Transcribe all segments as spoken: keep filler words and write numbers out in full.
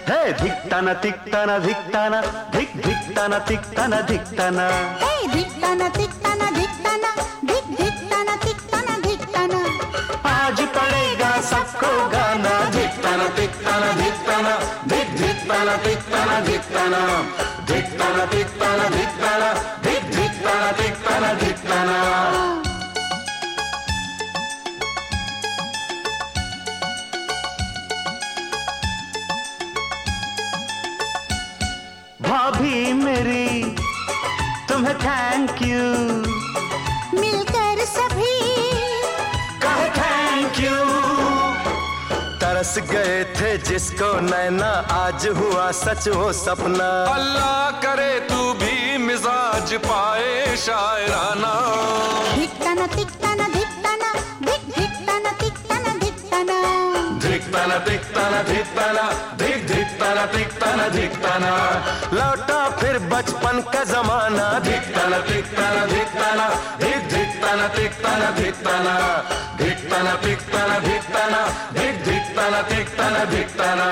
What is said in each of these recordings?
हे धिक्ताना तिक्ताना धिक्ताना धिक धिक्ताना तिक्ताना धिक्ताना हे धिक्ताना तिक्ताना धिक्ताना धिक धिक्ताना तिक्ताना धिक्ताना आज पड़ेगा सबको गाना धिक्ताना तिक्ताना धिक्ताना धिक धिक्ताना तिक्ताना धिक्ताना धिक्ताना तिक्ताना धिक्ताना धिक धिक्ताना तिक्ताना धिक्ताना। भाभी मेरी तुम्हें थैंक यू, मिलकर सभी कहे थैंक यू। तरस गए थे जिसको नैना आज हुआ सच वो सपना। अल्लाह करे तू भी मिजाज पाए शायराना। धिक्ताना तिक्ताना धिक्ताना धिक धिक्ताना तिक्ताना धिक्ताना धिक्ताना तिक्ताना धिक्ताना धिक धिक्ताना तिक्ताना धिक्ताना। लौटा फिर बचपन का जमाना धिक्ताना तिक्ताना धिक्ताना धिक धिक्ताना तिक्ताना धिक्ताना धिक्ताना तिक्ताना धिक्ताना धिक धिक्ताना तिक्ताना धिक्ताना।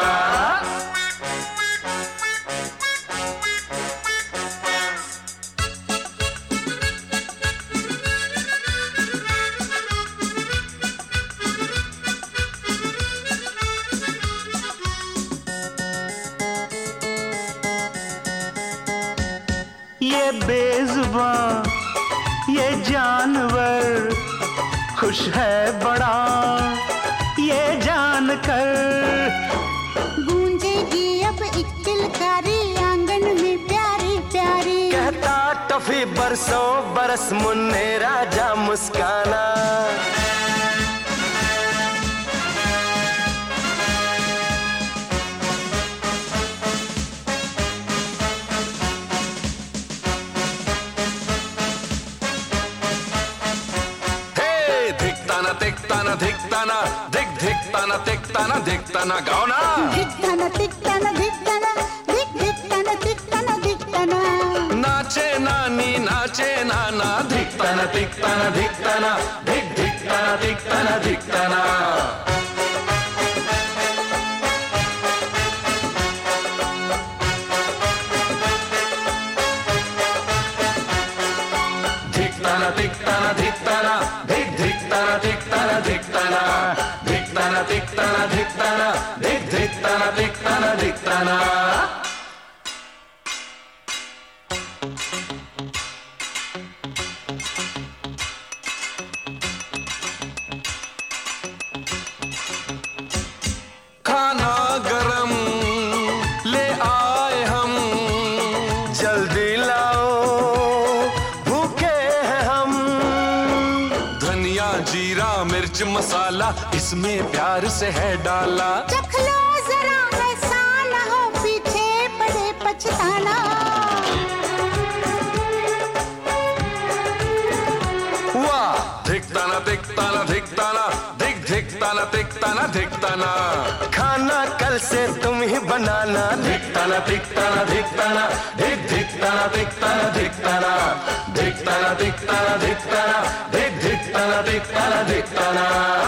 ये बेजुबान ये जानवर खुश है बड़ा ये जानकर। गूंजेगी अब एक किलकारी आंगन में प्यारी प्यारी। कहता टफी बरसों बरस मुन्ने राजा मुस्काना। धिक्ताना धिक्ताना धिक धिक्ताना तिक्ताना धिक्ताना गाओ ना। धिक्ताना तिक्ताना धिक्ताना धिक धिक्ताना तिक्ताना धिक्ताना। नाचे नानी नाचे नाना धिक्ताना तिक्ताना धिक्ताना धिक धिक्ताना तिक्ताना धिक्ताना। धिक्ताना तिक्ताना धिक्ताना धिक धिक्ताना तिक्ताना धिक्ताना धिक्ताना तिक्ताना धिक्ताना धिक धिक्ताना तिक्ताना धिक्ताना। खाना गरम ले आए हम जल्दी लाओ भूखे हैं हम। धनिया जीरा मिर्च मसाला इसमें प्यार से है डाला। चख लो जरा ऐसा न हो पीछे पड़े पछताना। वाह धिक्ताना तिक्ताना धिक्ताना धिक धिक्ताना तिक्ताना धिक्ताना। खाना कल से तुम ही बनाना धिक्ताना तिक्ताना धिक्ताना धिक धिक्ताना तिक्ताना धिक्ताना धिक्ताना तिक्ताना धिक्ताना धिक धिक्ताना तिक्ताना धिक्ताना।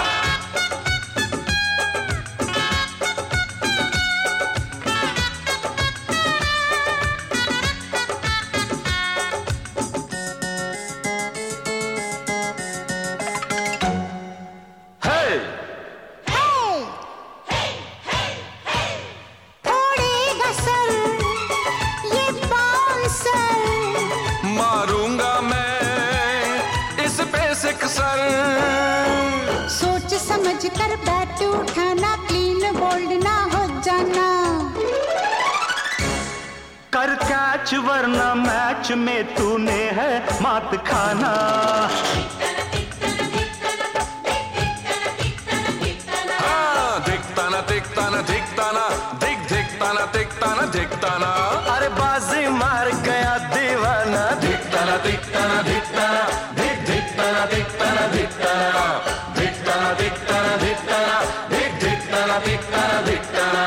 थोड़ेगा सर ये बाउंसर। मारूंगा मैं इस पे सिक्सर। सोच समझ कर बैट उठाना क्लीन बोल्ड ना हो जाना। कर कैच वरना मैच में तूने है मात खाना। हाँ धिक्ताना तिक्ताना धिक्ताना धिक धिक्ताना तिक्ताना धिक्ताना। अरे बाजी मार गया दीवाना धिक्ताना तिक्ताना धिक्ताना धिक धिक्ताना तिक्ताना धिक्ताना धिक्ताना तिक्ताना धिक्ताना धिक धिक्ताना तिक्ताना धिक्ताना।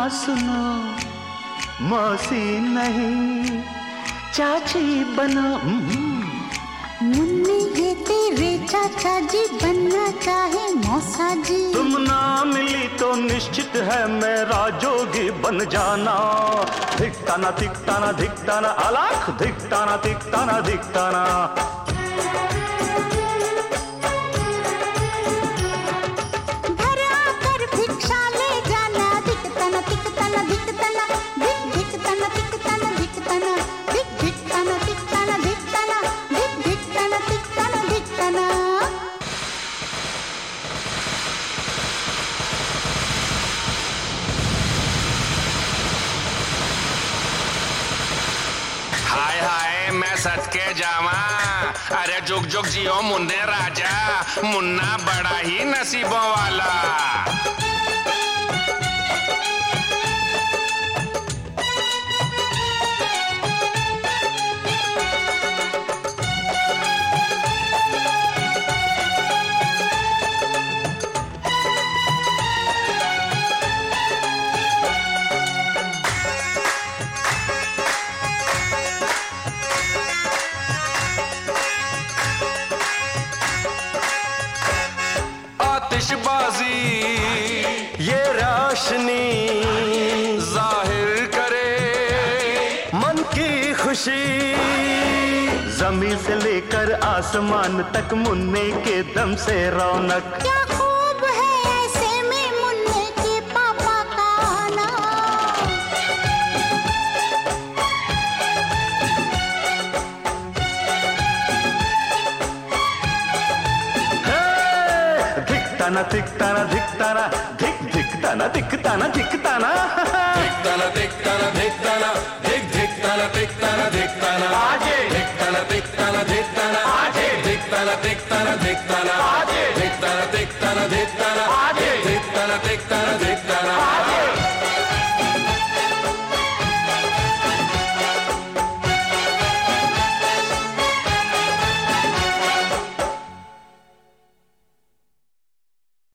सुनो, मौसी नहीं चाची बनो। मुन्नी ये तेरे चाचा जी बनना चाहे मौसा जी। तुम ना मिली तो निश्चित है मेरा जोगी बन जाना। धिकताना धिकताना धिकताना अलख, धिकताना धिकताना धिकताना। घर आकर भिक्षा ले जाना। धिकताना धिकताना धिकताना, धिक धिकताना धिकताना धिकताना, धिक धिकताना धिकताना धिकताना, धिक धिकताना धिकताना धिकताना। हाय हाय मैं सच के जावा, अरे जुग जुग जियो मुन्ने राजा, मुन्ना बड़ा ही नसीबों वाला। आतिशबाजी ये रोशनी जाहिर करे मन की खुशी। जमीन से लेकर आसमान तक मुन्ने के दम से रौनक। क्या खूब है ऐसे में मुन्ने के पापा का आना। धिकताना धिकताना धिकताना, धिक धिकताना धिकताना धिकताना। धिकताना धिकताना धिकताना, धिक धिकताना धिकताना धिकताना। आजे धिकताना धिकताना धिकताना, आजे धिकताना धिकताना धिकताना, आजे धिकताना धिकताना धिकताना, आजे धिकताना धिकताना धिकताना। आजे